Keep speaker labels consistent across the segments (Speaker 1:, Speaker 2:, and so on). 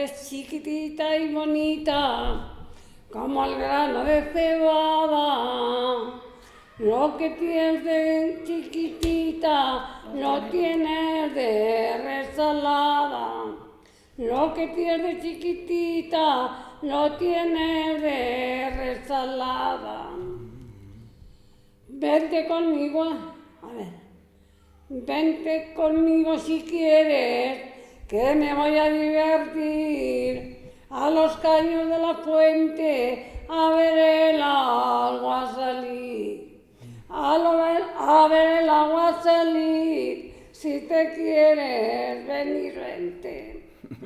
Speaker 1: eres chiquitita y bonita, como el grano de cebada. Lo que tienes de chiquitita, lo tienes de resalada. Lo que tienes de chiquitita, lo tienes de resalada. Vente conmigo, a ver, vente conmigo si quieres, que me voy a divertir a los caños de la fuente, a ver el agua salir. A ver el agua salir, si te quieres venir, vente.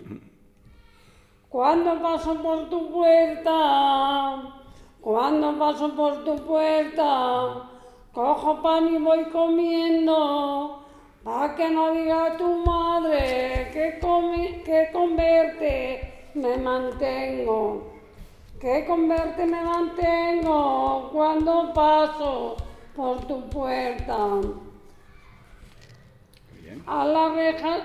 Speaker 1: Cuando paso por tu puerta, cojo pan y voy comiendo, pa' que no diga tu madre que con verte me mantengo. Que con verte me mantengo cuando paso por tu puerta.
Speaker 2: Bien.
Speaker 1: A las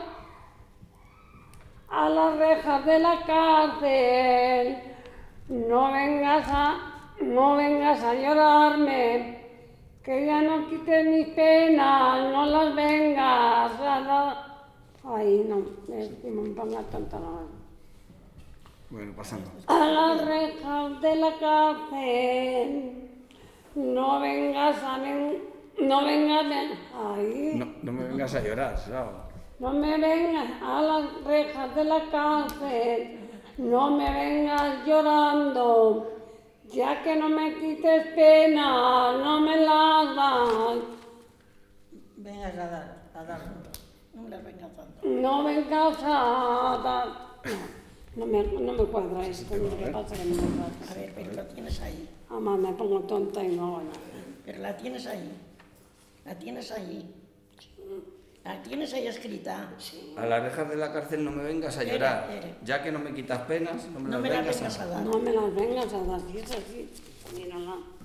Speaker 1: rejas de la cárcel, no vengas a llorarme, que ya no quites mis penas, no las vengas a dar. Ay, no, me ponga tonta la.
Speaker 2: Bueno, pasando.
Speaker 1: A las rejas de la cárcel, no vengas, ay,
Speaker 2: No me vengas a llorar, ¿sabes?
Speaker 1: no me vengas a las rejas de la cárcel, no me vengas llorando, ya que no me quites pena, no me las das.
Speaker 3: Vengas a dar, no me las vengas dando.
Speaker 1: No vengas a dar. No me cuadra esto, no sé qué pasa que no me cuadra.
Speaker 3: A ver, pero la tienes ahí.
Speaker 1: Mamá, me pongo tonta y no hago nada.
Speaker 3: Pero la tienes ahí. La tienes ahí. La tienes ahí escrita.
Speaker 2: A las rejas de la cárcel no me vengas a llorar, ya que no me quitas penas, no me las vengas a dar.
Speaker 1: No me las vengas a dar, si es así, mírala.